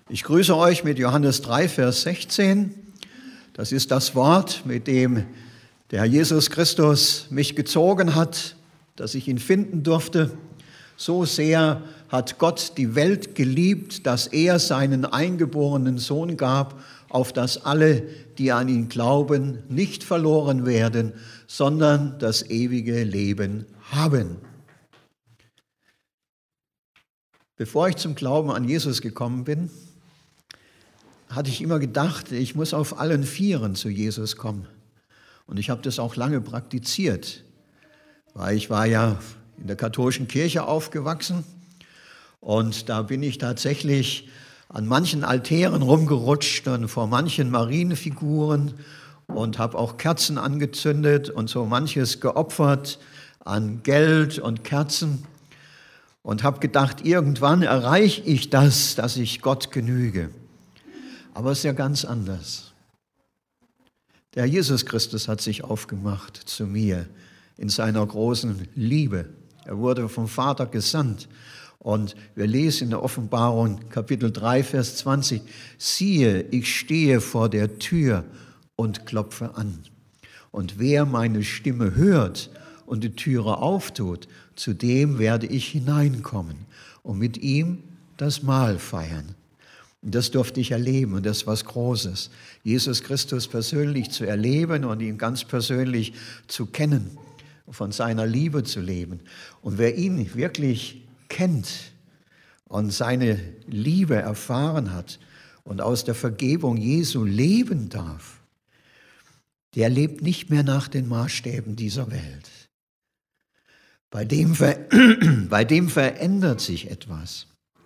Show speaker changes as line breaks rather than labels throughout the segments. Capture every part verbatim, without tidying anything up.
Ich grüße euch mit Johannes drei, Vers sechzehn. Das ist das Wort, mit dem der Herr Jesus Christus mich gezogen hat, dass ich ihn finden durfte. So sehr hat Gott die Welt geliebt, dass er seinen eingeborenen Sohn gab, auf dass alle, die an ihn glauben, nicht verloren werden, sondern das ewige Leben haben. Bevor ich zum Glauben an Jesus gekommen bin, hatte ich immer gedacht, ich muss auf allen Vieren zu Jesus kommen. Und ich habe das auch lange praktiziert, weil ich war ja in der katholischen Kirche aufgewachsen und da bin ich tatsächlich an manchen Altären rumgerutscht und vor manchen Marienfiguren und habe auch Kerzen angezündet und so manches geopfert an Geld und Kerzen und habe gedacht, irgendwann erreiche ich das, dass ich Gott genüge. Aber es ist ja ganz anders. Der Herr Jesus Christus hat sich aufgemacht zu mir in seiner großen Liebe. Er wurde vom Vater gesandt. Und wir lesen in der Offenbarung Kapitel drei, Vers zwanzig, siehe, ich stehe vor der Tür und klopfe an. Und wer meine Stimme hört und die Türe auftut, zu dem werde ich hineinkommen und mit ihm das Mahl feiern. Und das durfte ich erleben und das ist was Großes. Jesus Christus persönlich zu erleben und ihn ganz persönlich zu kennen, von seiner Liebe zu leben. Und wer ihn wirklich kennt und seine Liebe erfahren hat und aus der Vergebung Jesu leben darf, der lebt nicht mehr nach den Maßstäben dieser Welt. Bei dem, ver- bei dem verändert sich etwas.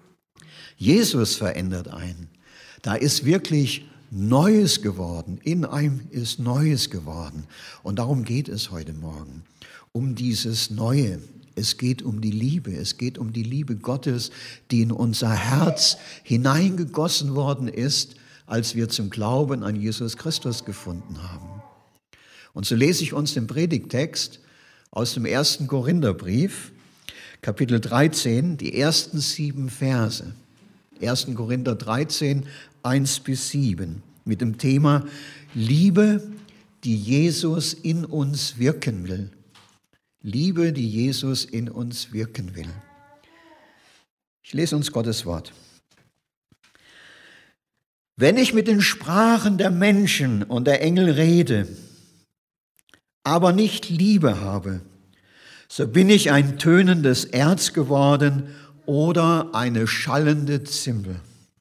Jesus verändert einen. Da ist wirklich Neues geworden. In einem ist Neues geworden. Und darum geht es heute Morgen. Um dieses Neue. Es geht um die Liebe. Es geht um die Liebe Gottes, die in unser Herz hineingegossen worden ist, als wir zum Glauben an Jesus Christus gefunden haben. Und so lese ich uns den Predigttext aus dem ersten Korintherbrief, Kapitel dreizehn, die ersten sieben Verse. ersten Korinther dreizehn, eins bis sieben, mit dem Thema Liebe, die Jesus in uns wirken will. Liebe, die Jesus in uns wirken will. Ich lese uns Gottes Wort. Wenn ich mit den Sprachen der Menschen und der Engel rede, aber nicht Liebe habe, so bin ich ein tönendes Erz geworden oder eine schallende Zimbel.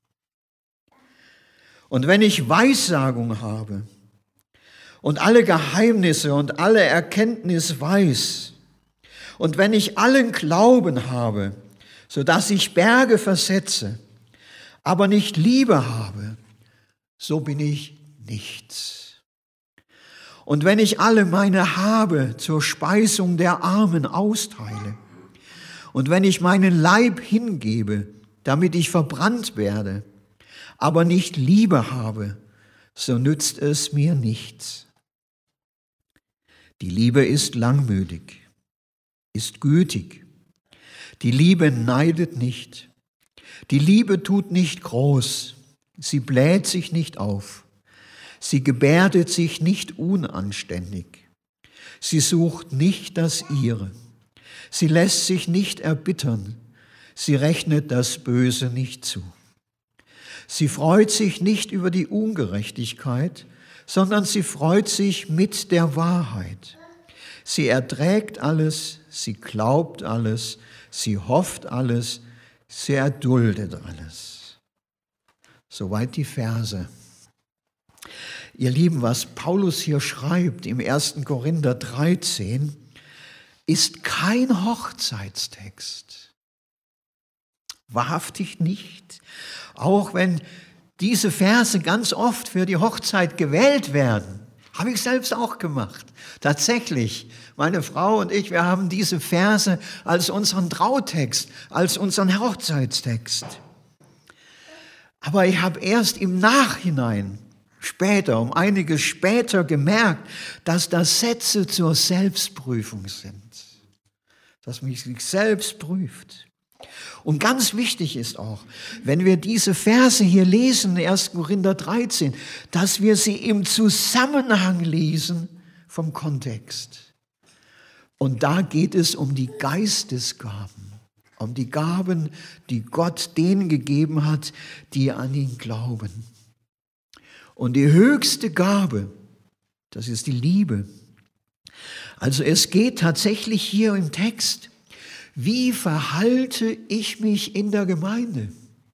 Und wenn ich Weissagung habe und alle Geheimnisse und alle Erkenntnis weiß, und wenn ich allen Glauben habe, sodass ich Berge versetze, aber nicht Liebe habe, so bin ich nichts. Und wenn ich alle meine Habe zur Speisung der Armen austeile, und wenn ich meinen Leib hingebe, damit ich verbrannt werde, aber nicht Liebe habe, so nützt es mir nichts. Die Liebe ist langmütig, ist gütig. Die Liebe neidet nicht. Die Liebe tut nicht groß. Sie bläht sich nicht auf. Sie gebärdet sich nicht unanständig. Sie sucht nicht das Ihre. Sie lässt sich nicht erbittern. Sie rechnet das Böse nicht zu. Sie freut sich nicht über die Ungerechtigkeit, sondern sie freut sich mit der Wahrheit. Sie erträgt alles, sie glaubt alles, sie hofft alles, sie erduldet alles. Soweit die Verse. Ihr Lieben, was Paulus hier schreibt im ersten Korinther dreizehn, ist kein Hochzeitstext. Wahrhaftig nicht. Auch wenn diese Verse ganz oft für die Hochzeit gewählt werden. Habe ich selbst auch gemacht. Tatsächlich, meine Frau und ich, wir haben diese Verse als unseren Trautext, als unseren Hochzeitstext. Aber ich habe erst im Nachhinein, später, um einiges später gemerkt, dass das Sätze zur Selbstprüfung sind. Dass mich sich selbst prüft. Und ganz wichtig ist auch, wenn wir diese Verse hier lesen, erster Korinther dreizehn, dass wir sie im Zusammenhang lesen vom Kontext. Und da geht es um die Geistesgaben, um die Gaben, die Gott denen gegeben hat, die an ihn glauben. Und die höchste Gabe, das ist die Liebe. Also es geht tatsächlich hier im Text, wie verhalte ich mich in der Gemeinde?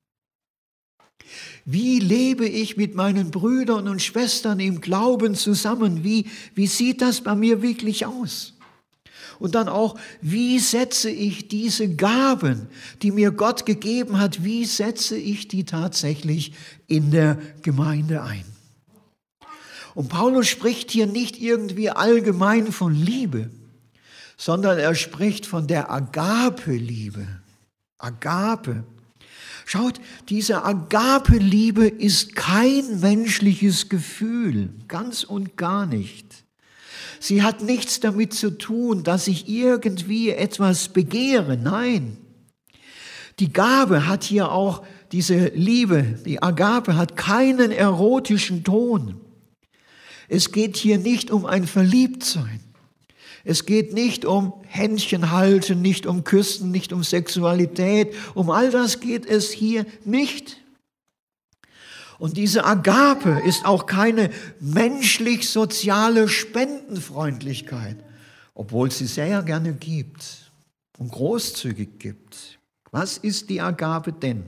Wie lebe ich mit meinen Brüdern und Schwestern im Glauben zusammen? Wie, wie sieht das bei mir wirklich aus? Und dann auch, wie setze ich diese Gaben, die mir Gott gegeben hat, wie setze ich die tatsächlich in der Gemeinde ein? Und Paulus spricht hier nicht irgendwie allgemein von Liebe, sondern er spricht von der Agape-Liebe. Agape. Schaut, diese Agape-Liebe ist kein menschliches Gefühl, ganz und gar nicht. Sie hat nichts damit zu tun, dass ich irgendwie etwas begehre. Nein. Die Gabe hat hier auch, diese Liebe, die Agape hat keinen erotischen Ton. Es geht hier nicht um ein Verliebtsein. Es geht nicht um Händchen halten, nicht um Küssen, nicht um Sexualität. Um all das geht es hier nicht. Und diese Agape ist auch keine menschlich-soziale Spendenfreundlichkeit, obwohl sie sehr gerne gibt und großzügig gibt. Was ist die Agape denn?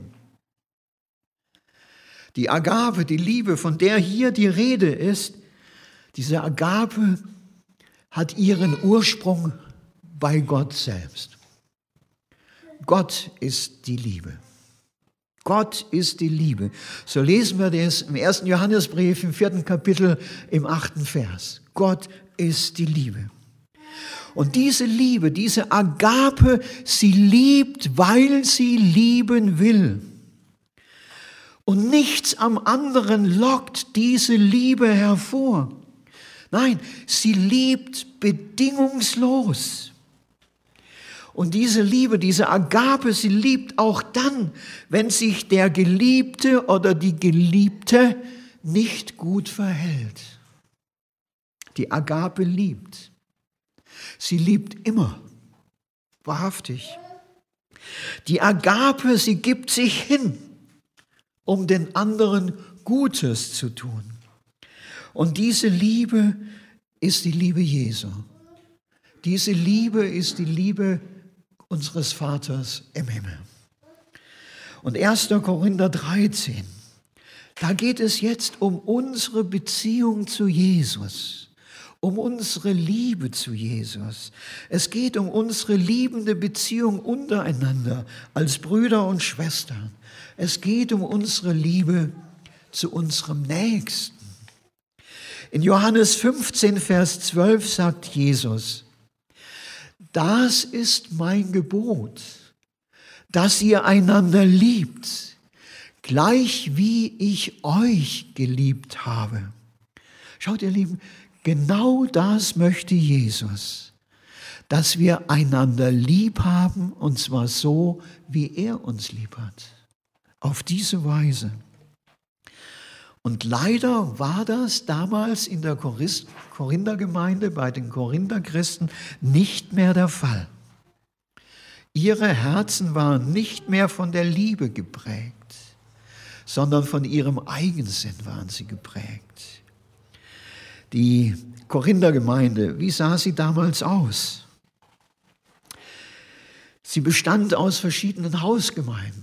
Die Agape, die Liebe, von der hier die Rede ist, diese Agape hat ihren Ursprung bei Gott selbst. Gott ist die Liebe. Gott ist die Liebe. So lesen wir das im ersten Johannesbrief, im vierten Kapitel, im achten Vers. Gott ist die Liebe. Und diese Liebe, diese Agape, sie liebt, weil sie lieben will. Und nichts am anderen lockt diese Liebe hervor. Nein, sie liebt bedingungslos. Und diese Liebe, diese Agape, sie liebt auch dann, wenn sich der Geliebte oder die Geliebte nicht gut verhält. Die Agape liebt. Sie liebt immer, wahrhaftig. Die Agape, sie gibt sich hin, um den anderen Gutes zu tun. Und diese Liebe ist die Liebe Jesu. Diese Liebe ist die Liebe unseres Vaters im Himmel. Und erster Korinther dreizehn, da geht es jetzt um unsere Beziehung zu Jesus, um unsere Liebe zu Jesus. Es geht um unsere liebende Beziehung untereinander als Brüder und Schwestern. Es geht um unsere Liebe zu unserem Nächsten. In Johannes fünfzehn, Vers zwölf sagt Jesus, das ist mein Gebot, dass ihr einander liebt, gleich wie ich euch geliebt habe. Schaut ihr Lieben, genau das möchte Jesus, dass wir einander lieb haben, und zwar so, wie er uns lieb hat. Auf diese Weise. Und leider war das damals in der Korinthergemeinde, bei den Korintherchristen, nicht mehr der Fall. Ihre Herzen waren nicht mehr von der Liebe geprägt, sondern von ihrem Eigensinn waren sie geprägt. Die Korinthergemeinde, wie sah sie damals aus? Sie bestand aus verschiedenen Hausgemeinden.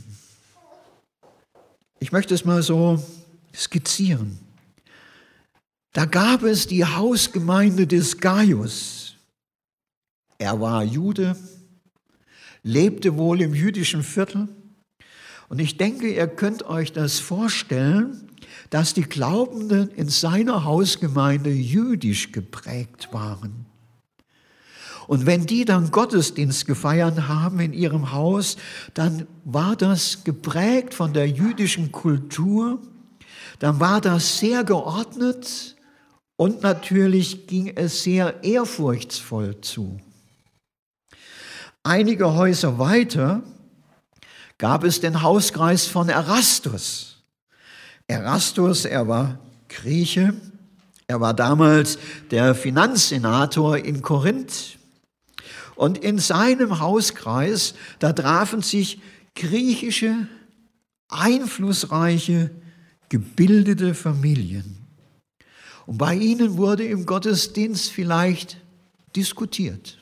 Ich möchte es mal so skizzieren. Da gab es die Hausgemeinde des Gaius. Er war Jude, lebte wohl im jüdischen Viertel. Und ich denke, ihr könnt euch das vorstellen, dass die Glaubenden in seiner Hausgemeinde jüdisch geprägt waren. Und wenn die dann Gottesdienst gefeiert haben in ihrem Haus, dann war das geprägt von der jüdischen Kultur, dann war das sehr geordnet und natürlich ging es sehr ehrfurchtsvoll zu. Einige Häuser weiter, gab es den Hauskreis von Erastus. Erastus, er war Grieche, er war damals der Finanzsenator in Korinth. Und in seinem Hauskreis, da trafen sich griechische, einflussreiche, gebildete Familien. Und bei ihnen wurde im Gottesdienst vielleicht diskutiert.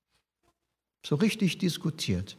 So richtig diskutiert.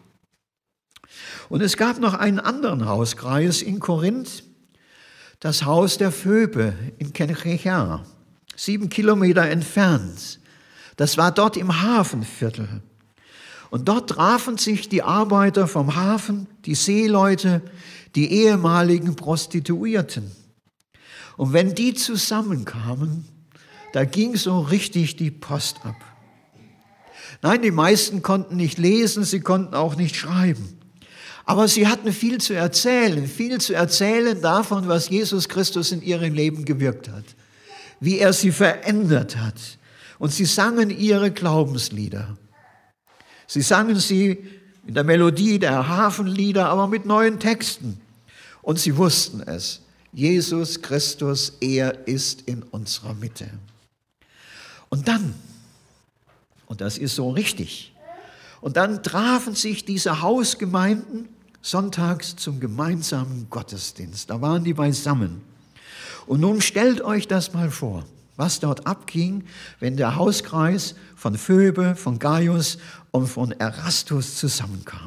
Und es gab noch einen anderen Hauskreis in Korinth, das Haus der Phoebe in Kenchea, sieben Kilometer entfernt. Das war dort im Hafenviertel. Und dort trafen sich die Arbeiter vom Hafen, die Seeleute, die ehemaligen Prostituierten. Und wenn die zusammenkamen, da ging so richtig die Post ab. Nein, die meisten konnten nicht lesen, sie konnten auch nicht schreiben. Aber sie hatten viel zu erzählen, viel zu erzählen davon, was Jesus Christus in ihrem Leben gewirkt hat, wie er sie verändert hat. Und sie sangen ihre Glaubenslieder. Sie sangen sie in der Melodie der Hafenlieder, aber mit neuen Texten. Und sie wussten es. Jesus Christus, er ist in unserer Mitte. Und dann, und das ist so richtig, und dann trafen sich diese Hausgemeinden sonntags zum gemeinsamen Gottesdienst. Da waren die beisammen. Und nun stellt euch das mal vor, was dort abging, wenn der Hauskreis von Phoebe, von Gaius und von Erastus zusammenkamen.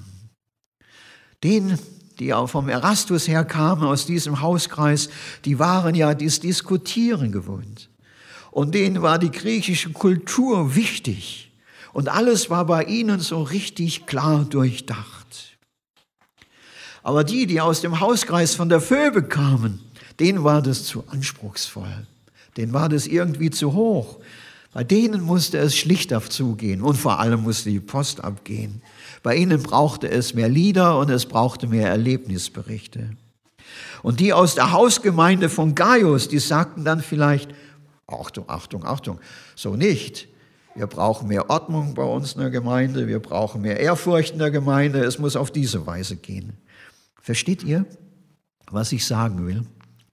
Den, die auch vom Erastus herkamen, aus diesem Hauskreis, die waren ja das Diskutieren gewohnt. Und denen war die griechische Kultur wichtig. Und alles war bei ihnen so richtig klar durchdacht. Aber die, die aus dem Hauskreis von der Phoebe kamen, denen war das zu anspruchsvoll. Denen war das irgendwie zu hoch. Bei denen musste es schlichter zugehen und vor allem musste die Post abgehen. Bei ihnen brauchte es mehr Lieder und es brauchte mehr Erlebnisberichte. Und die aus der Hausgemeinde von Gaius, die sagten dann vielleicht, Achtung, Achtung, Achtung, so nicht. Wir brauchen mehr Ordnung bei uns in der Gemeinde, wir brauchen mehr Ehrfurcht in der Gemeinde, es muss auf diese Weise gehen. Versteht ihr, was ich sagen will?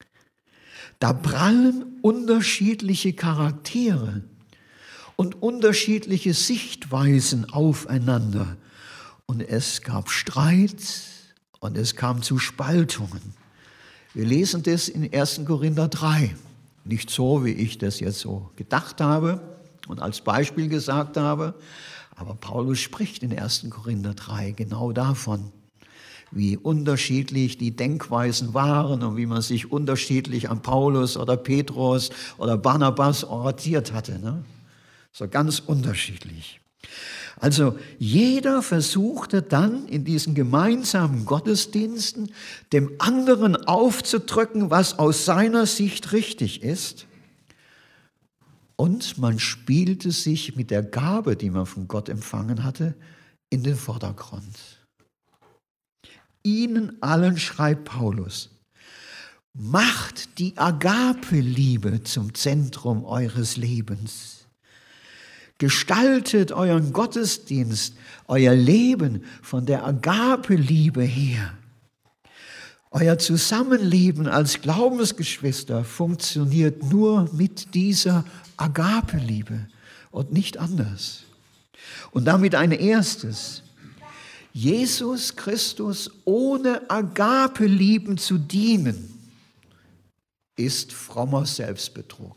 Da prallen unterschiedliche Charaktere und unterschiedliche Sichtweisen aufeinander. Und es gab Streit und es kam zu Spaltungen. Wir lesen das in ersten Korinther drei. Nicht so, wie ich das jetzt so gedacht habe und als Beispiel gesagt habe, aber Paulus spricht in ersten Korinther drei genau davon, wie unterschiedlich die Denkweisen waren und wie man sich unterschiedlich an Paulus oder Petrus oder Barnabas orientiert hatte. Ne? So ganz unterschiedlich. Also jeder versuchte dann in diesen gemeinsamen Gottesdiensten dem anderen aufzudrücken, was aus seiner Sicht richtig ist. Und man spielte sich mit der Gabe, die man von Gott empfangen hatte, in den Vordergrund. Ihnen allen, schreibt Paulus, macht die Agape-Liebe zum Zentrum eures Lebens. Gestaltet euren Gottesdienst, euer Leben von der Agape-Liebe her. Euer Zusammenleben als Glaubensgeschwister funktioniert nur mit dieser Agape-Liebe und nicht anders. Und damit ein erstes. Jesus Christus ohne Agape-Lieben zu dienen, ist frommer Selbstbetrug.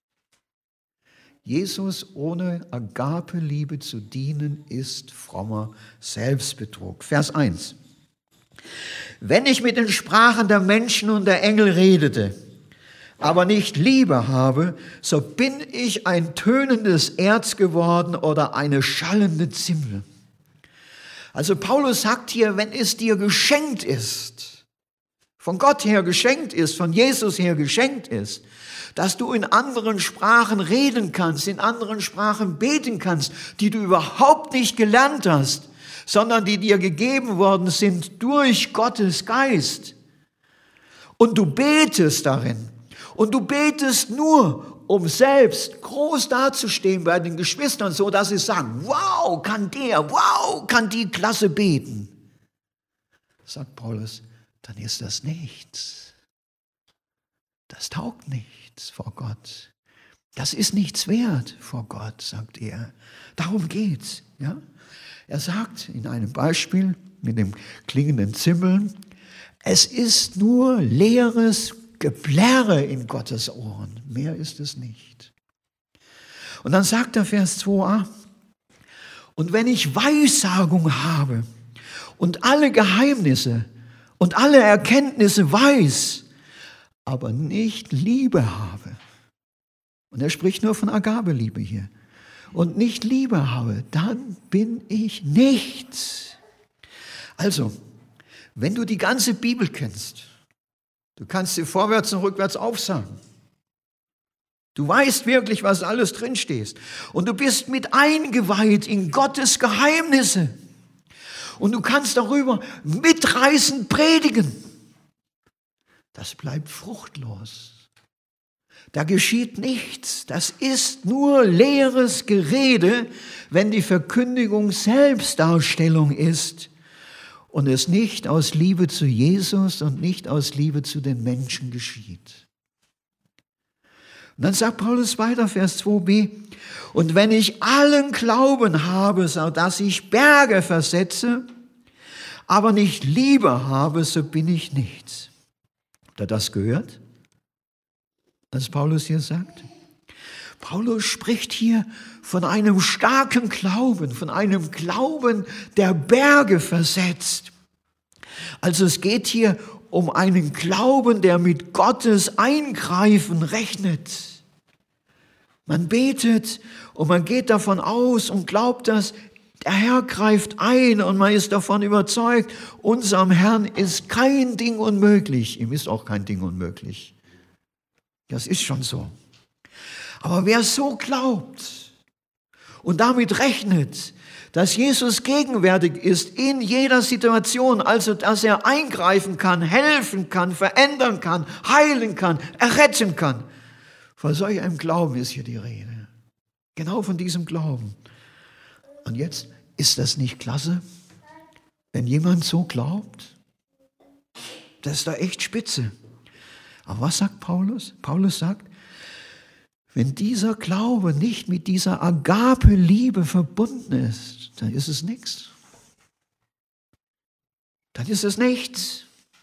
Jesus ohne Agape-Liebe zu dienen, ist frommer Selbstbetrug. Vers eins. Wenn ich mit den Sprachen der Menschen und der Engel redete, aber nicht Liebe habe, so bin ich ein tönendes Erz geworden oder eine schallende Zimbel. Also Paulus sagt hier, wenn es dir geschenkt ist, von Gott her geschenkt ist, von Jesus her geschenkt ist, dass du in anderen Sprachen reden kannst, in anderen Sprachen beten kannst, die du überhaupt nicht gelernt hast, sondern die dir gegeben worden sind durch Gottes Geist. Und du betest darin. Und du betest nur, um selbst groß dazustehen bei den Geschwistern, so dass sie sagen, wow, kann der, wow, kann die klasse beten. sagt Paulus, dann ist das nichts. Das taugt nichts vor Gott. Das ist nichts wert vor Gott, sagt er. Darum geht's. Ja? Er sagt in einem Beispiel mit dem klingenden Zimbeln, es ist nur leeres Geplärre in Gottes Ohren. Mehr ist es nicht. Und dann sagt er Vers zwei a, und wenn ich Weissagung habe und alle Geheimnisse und alle Erkenntnisse weiß, aber nicht Liebe habe, und er spricht nur von Agabeliebe hier, und nicht Liebe habe, dann bin ich nichts. Also, wenn du die ganze Bibel kennst, du kannst sie vorwärts und rückwärts aufsagen. Du weißt wirklich, was alles drinsteht. Und du bist mit eingeweiht in Gottes Geheimnisse. Und du kannst darüber mitreißend predigen. Das bleibt fruchtlos. Da geschieht nichts. Das ist nur leeres Gerede, wenn die Verkündigung Selbstdarstellung ist und es nicht aus Liebe zu Jesus und nicht aus Liebe zu den Menschen geschieht. Und dann sagt Paulus weiter, Vers zwei b, und wenn ich allen Glauben habe, so dass ich Berge versetze, aber nicht Liebe habe, so bin ich nichts. Habt ihr das gehört, was Paulus hier sagt? Paulus spricht hier von einem starken Glauben, von einem Glauben, der Berge versetzt. Also es geht hier um einen Glauben, der mit Gottes Eingreifen rechnet. Man betet und man geht davon aus und glaubt, dass der Herr greift ein und man ist davon überzeugt, unserem Herrn ist kein Ding unmöglich. Ihm ist auch kein Ding unmöglich. Das ist schon so. Aber wer so glaubt und damit rechnet, dass Jesus gegenwärtig ist in jeder Situation, also dass er eingreifen kann, helfen kann, verändern kann, heilen kann, erretten kann. Von solch einem Glauben ist hier die Rede. Genau von diesem Glauben. Und jetzt, ist das nicht klasse, wenn jemand so glaubt? Das ist da echt spitze. Aber was sagt Paulus? Paulus sagt, wenn dieser Glaube nicht mit dieser Agape-Liebe verbunden ist, dann ist es nichts. Dann ist es nichts.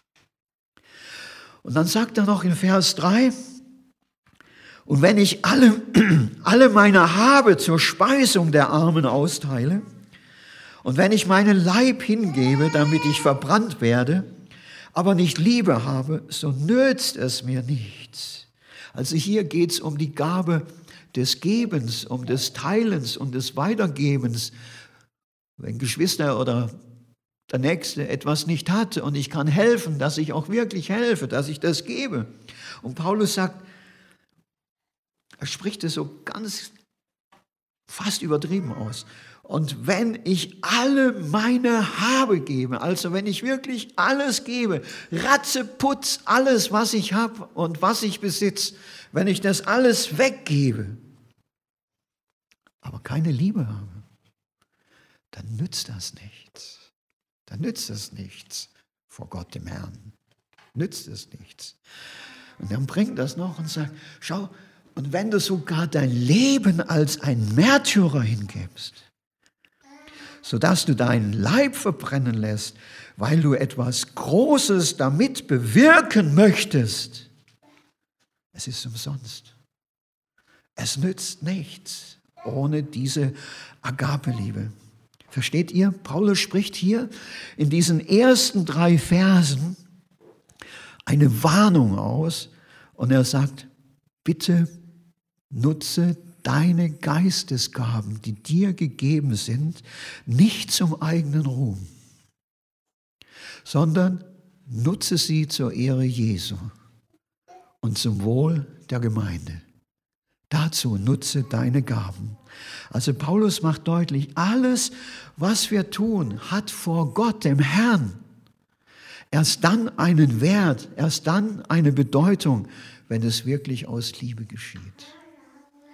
Und dann sagt er noch in Vers drei, und wenn ich alle, alle meine Habe zur Speisung der Armen austeile, und wenn ich meinen Leib hingebe, damit ich verbrannt werde, aber nicht Liebe habe, so nützt es mir nichts. Also hier geht es um die Gabe des Gebens, um des Teilens und des Weitergebens. Wenn Geschwister oder der Nächste etwas nicht hat und ich kann helfen, dass ich auch wirklich helfe, dass ich das gebe. Und Paulus sagt, er spricht es so ganz fast übertrieben aus. Und wenn ich alle meine Habe gebe, also wenn ich wirklich alles gebe, Ratzeputz, alles, was ich habe und was ich besitze, wenn ich das alles weggebe, aber keine Liebe habe, dann nützt das nichts. Dann nützt es nichts vor Gott, dem Herrn. Nützt es nichts. Und dann bringt das noch und sagt, schau, und wenn du sogar dein Leben als ein Märtyrer hingibst, sodass du deinen Leib verbrennen lässt, weil du etwas Großes damit bewirken möchtest, es ist umsonst. Es nützt nichts ohne diese Agape-Liebe. Versteht ihr? Paulus spricht hier in diesen ersten drei Versen eine Warnung aus und er sagt, bitte nutze deine Geistesgaben, die dir gegeben sind, nicht zum eigenen Ruhm, sondern nutze sie zur Ehre Jesu und zum Wohl der Gemeinde. Dazu nutze deine Gaben. Also Paulus macht deutlich, alles, was wir tun, hat vor Gott, dem Herrn, erst dann einen Wert, erst dann eine Bedeutung, wenn es wirklich aus Liebe geschieht.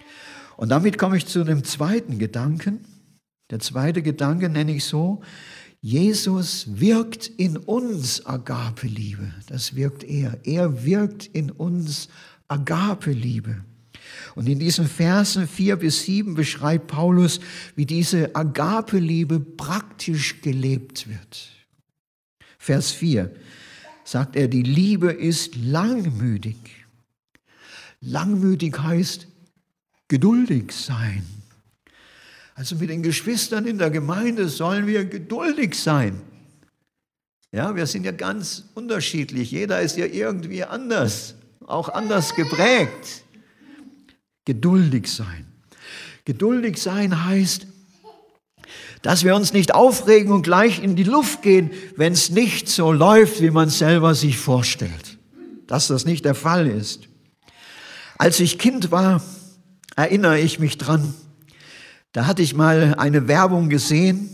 Und damit komme ich zu dem zweiten Gedanken. Der zweite Gedanke nenne ich so, Jesus wirkt in uns Agape-Liebe. Das wirkt er. Er wirkt in uns Agape-Liebe. Und in diesen Versen vier bis sieben beschreibt Paulus, wie diese Agape-Liebe praktisch gelebt wird. Vers vier sagt er, die Liebe ist langmütig. Langmütig heißt geduldig sein. Also mit den Geschwistern in der Gemeinde sollen wir geduldig sein. Ja, wir sind ja ganz unterschiedlich. Jeder ist ja irgendwie anders, auch anders geprägt. Geduldig sein. Geduldig sein heißt, dass wir uns nicht aufregen und gleich in die Luft gehen, wenn es nicht so läuft, wie man selber sich vorstellt. Dass das nicht der Fall ist. Als ich Kind war, erinnere ich mich dran, da hatte ich mal eine Werbung gesehen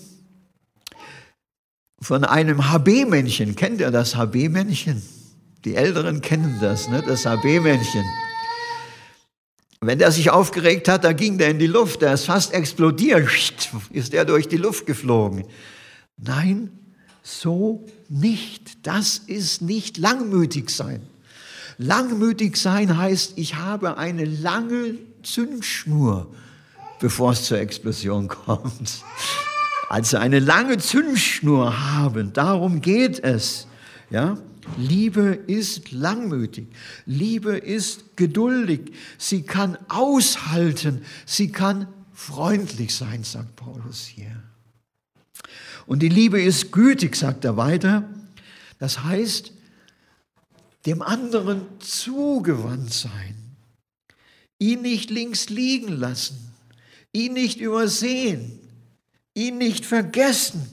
von einem H B-Männchen. Kennt ihr das H B-Männchen? Die Älteren kennen das, ne? Das H B-Männchen. Wenn der sich aufgeregt hat, da ging der in die Luft, der ist fast explodiert, ist er durch die Luft geflogen. Nein, so nicht. Das ist nicht langmütig sein. Langmütig sein heißt, ich habe eine lange Zündschnur, bevor es zur Explosion kommt. Also eine lange Zündschnur haben, darum geht es. Ja? Liebe ist langmütig, Liebe ist geduldig, sie kann aushalten, sie kann freundlich sein, sagt Paulus hier. Und die Liebe ist gütig, sagt er weiter. Das heißt, dem anderen zugewandt sein, ihn nicht links liegen lassen, ihn nicht übersehen, ihn nicht vergessen,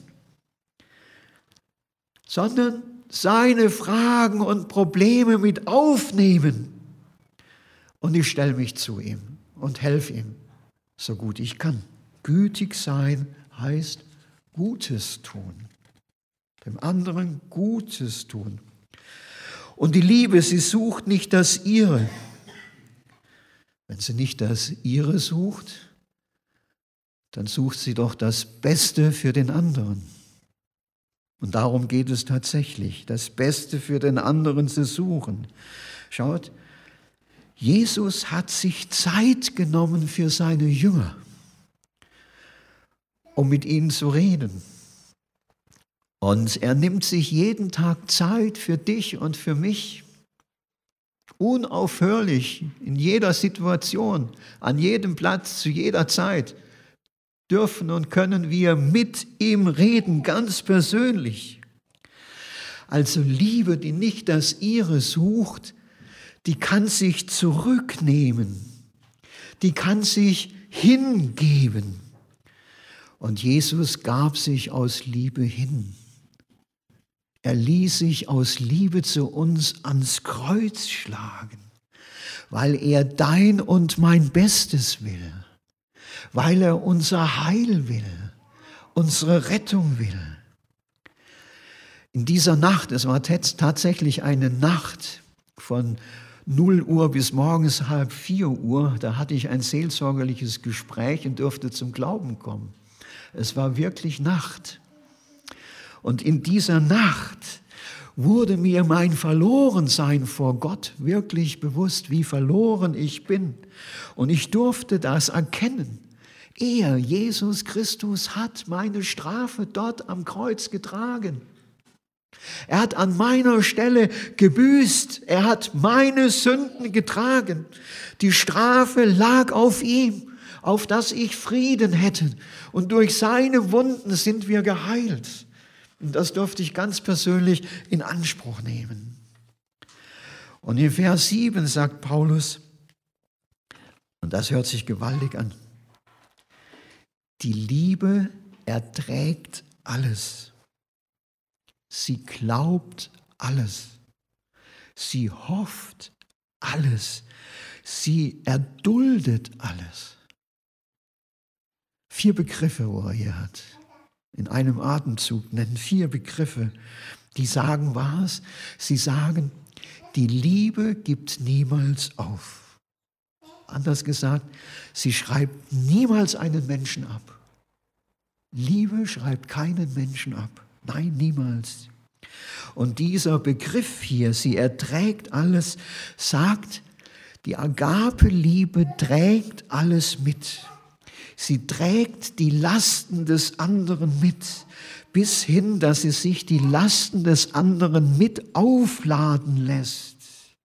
sondern seine Fragen und Probleme mit aufnehmen. Und ich stelle mich zu ihm und helfe ihm, so gut ich kann. Gütig sein heißt Gutes tun. Dem anderen Gutes tun. Und die Liebe, sie sucht nicht das Ihre. Wenn sie nicht das Ihre sucht, dann sucht sie doch das Beste für den anderen. Und darum geht es tatsächlich, das Beste für den anderen zu suchen. Schaut, Jesus hat sich Zeit genommen für seine Jünger, um mit ihnen zu reden. Und er nimmt sich jeden Tag Zeit für dich und für mich. Unaufhörlich, in jeder Situation, an jedem Platz, zu jeder Zeit dürfen und können wir mit ihm reden, ganz persönlich. Also Liebe, die nicht das Ihre sucht, die kann sich zurücknehmen, die kann sich hingeben. Und Jesus gab sich aus Liebe hin. Er ließ sich aus Liebe zu uns ans Kreuz schlagen, weil er dein und mein Bestes will. Weil er unser Heil will, unsere Rettung will. In dieser Nacht, es war tatsächlich eine Nacht von null Uhr bis morgens halb vier Uhr, da hatte ich ein seelsorgerliches Gespräch und durfte zum Glauben kommen. Es war wirklich Nacht. Und in dieser Nacht wurde mir mein Verlorensein vor Gott wirklich bewusst, wie verloren ich bin. Und ich durfte das erkennen. Er, Jesus Christus, hat meine Strafe dort am Kreuz getragen. Er hat an meiner Stelle gebüßt. Er hat meine Sünden getragen. Die Strafe lag auf ihm, auf dass ich Frieden hätte. Und durch seine Wunden sind wir geheilt. Und das durfte ich ganz persönlich in Anspruch nehmen. Und in Vers sieben sagt Paulus, und das hört sich gewaltig an, die Liebe erträgt alles. Sie glaubt alles. Sie hofft alles. Sie erduldet alles. Vier Begriffe, wo er hier hat. In einem Atemzug nennen vier Begriffe, die sagen was? Sie sagen, die Liebe gibt niemals auf. Anders gesagt, sie schreibt niemals einen Menschen ab. Liebe schreibt keinen Menschen ab. Nein, niemals. Und dieser Begriff hier, sie erträgt alles, sagt, die Agape-Liebe trägt alles mit. Sie trägt die Lasten des anderen mit, bis hin, dass sie sich die Lasten des anderen mit aufladen lässt.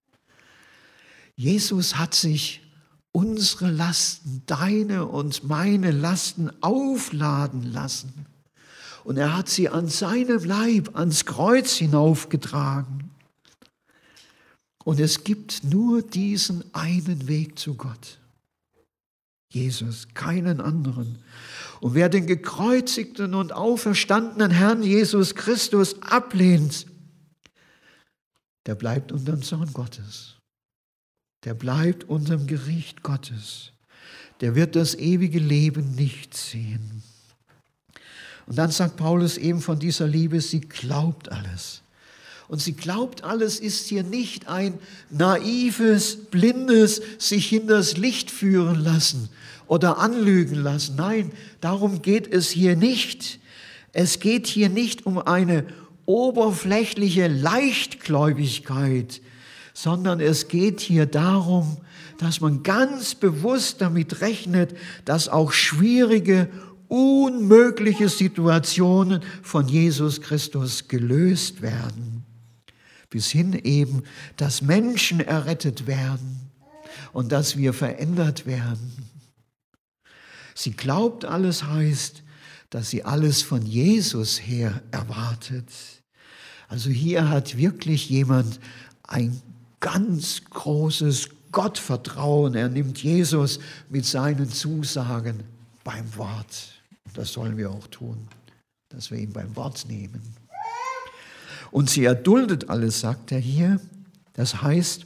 Jesus hat sich unsere Lasten, deine und meine Lasten aufladen lassen. Und er hat sie an seinem Leib, ans Kreuz hinaufgetragen. Und es gibt nur diesen einen Weg zu Gott. Jesus, keinen anderen. Und wer den gekreuzigten und auferstandenen Herrn Jesus Christus ablehnt, der bleibt unterm Zorn Gottes. Der bleibt unterm Gericht Gottes. Der wird das ewige Leben nicht sehen. Und dann sagt Paulus eben von dieser Liebe, sie glaubt alles. Und sie glaubt alles ist hier nicht ein naives, blindes, sich hinters Licht führen lassen oder anlügen lassen. Nein, darum geht es hier nicht. Es geht hier nicht um eine oberflächliche Leichtgläubigkeit, sondern es geht hier darum, dass man ganz bewusst damit rechnet, dass auch schwierige, unmögliche Situationen von Jesus Christus gelöst werden. Bis hin eben, dass Menschen errettet werden und dass wir verändert werden. Sie glaubt, alles heißt, dass sie alles von Jesus her erwartet. Also hier hat wirklich jemand ein ganz großes Gottvertrauen. Er nimmt Jesus mit seinen Zusagen beim Wort. Das sollen wir auch tun, dass wir ihn beim Wort nehmen. Und sie erduldet alles, sagt er hier. Das heißt,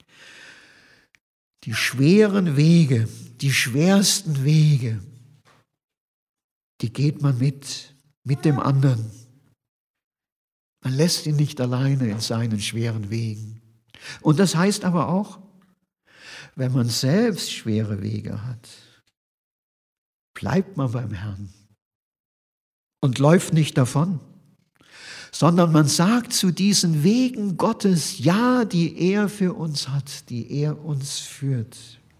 die schweren Wege, die schwersten Wege, die geht man mit, mit dem anderen. Man lässt ihn nicht alleine in seinen schweren Wegen. Und das heißt aber auch, wenn man selbst schwere Wege hat, bleibt man beim Herrn und läuft nicht davon, sondern man sagt zu diesen Wegen Gottes Ja, die er für uns hat, die er uns führt.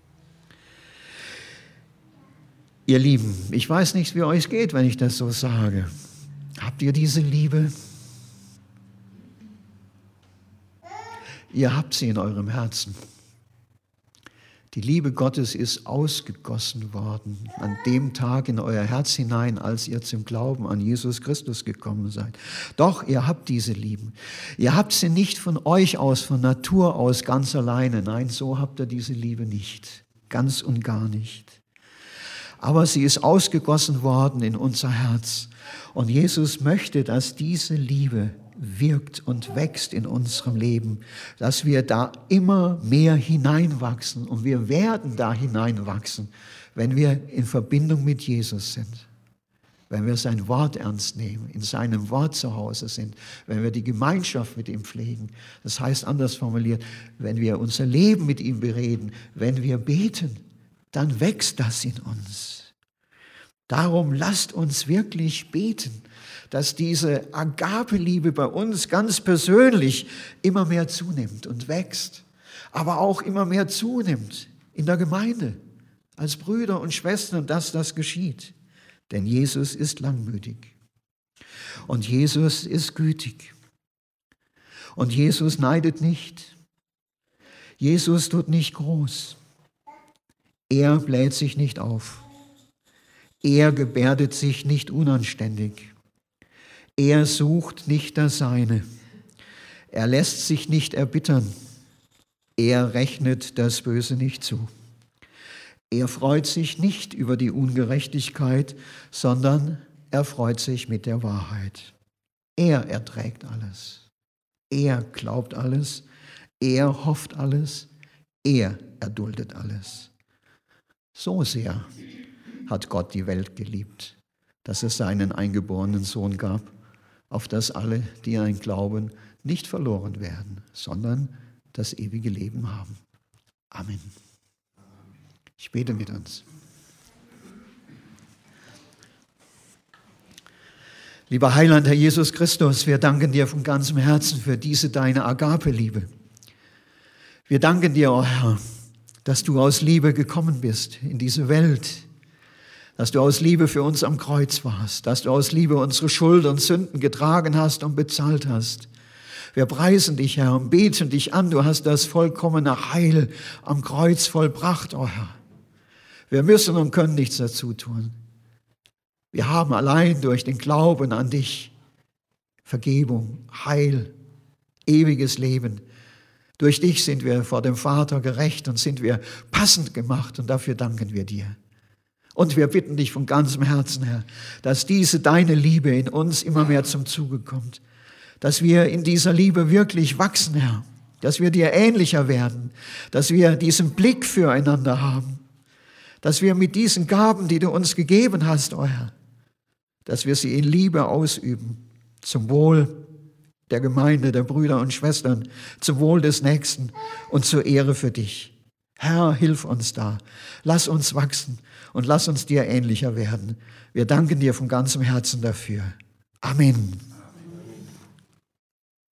Ihr Lieben, ich weiß nicht, wie euch geht, wenn ich das so sage. Habt ihr diese Liebe? Ihr habt sie in eurem Herzen. Die Liebe Gottes ist ausgegossen worden an dem Tag in euer Herz hinein, als ihr zum Glauben an Jesus Christus gekommen seid. Doch, ihr habt diese Liebe. Ihr habt sie nicht von euch aus, von Natur aus, ganz alleine. Nein, so habt ihr diese Liebe nicht. Ganz und gar nicht. Aber sie ist ausgegossen worden in unser Herz. Und Jesus möchte, dass diese Liebe wirkt und wächst in unserem Leben, dass wir da immer mehr hineinwachsen und wir werden da hineinwachsen, wenn wir in Verbindung mit Jesus sind, wenn wir sein Wort ernst nehmen, in seinem Wort zu Hause sind, wenn wir die Gemeinschaft mit ihm pflegen. Das heißt anders formuliert, wenn wir unser Leben mit ihm bereden, wenn wir beten, dann wächst das in uns. Darum lasst uns wirklich beten, dass diese Agape-Liebe bei uns ganz persönlich immer mehr zunimmt und wächst, aber auch immer mehr zunimmt in der Gemeinde, als Brüder und Schwestern, dass das geschieht. Denn Jesus ist langmütig und Jesus ist gütig und Jesus neidet nicht. Jesus tut nicht groß. Er bläht sich nicht auf. Er gebärdet sich nicht unanständig. Er sucht nicht das Seine. Er lässt sich nicht erbittern. Er rechnet das Böse nicht zu. Er freut sich nicht über die Ungerechtigkeit, sondern er freut sich mit der Wahrheit. Er erträgt alles. Er glaubt alles. Er hofft alles. Er erduldet alles. So sehr hat Gott die Welt geliebt, dass es seinen eingeborenen Sohn gab, auf dass alle, die an ihn glauben, nicht verloren werden, sondern das ewige Leben haben. Amen. Ich bete mit uns. Lieber Heiland, Herr Jesus Christus, wir danken dir von ganzem Herzen für diese deine Agape-Liebe. Wir danken dir, oh Herr, dass du aus Liebe gekommen bist in diese Welt, dass du aus Liebe für uns am Kreuz warst, dass du aus Liebe unsere Schuld und Sünden getragen hast und bezahlt hast. Wir preisen dich, Herr, und beten dich an. Du hast das vollkommene Heil am Kreuz vollbracht, oh Herr. Wir müssen und können nichts dazu tun. Wir haben allein durch den Glauben an dich Vergebung, Heil, ewiges Leben. Durch dich sind wir vor dem Vater gerecht und sind wir passend gemacht und dafür danken wir dir. Und wir bitten dich von ganzem Herzen, Herr, dass diese deine Liebe in uns immer mehr zum Zuge kommt, dass wir in dieser Liebe wirklich wachsen, Herr, dass wir dir ähnlicher werden, dass wir diesen Blick füreinander haben, dass wir mit diesen Gaben, die du uns gegeben hast, oh Herr, dass wir sie in Liebe ausüben, zum Wohl der Gemeinde, der Brüder und Schwestern, zum Wohl des Nächsten und zur Ehre für dich. Herr, hilf uns da. Lass uns wachsen und lass uns dir ähnlicher werden. Wir danken dir von ganzem Herzen dafür. Amen.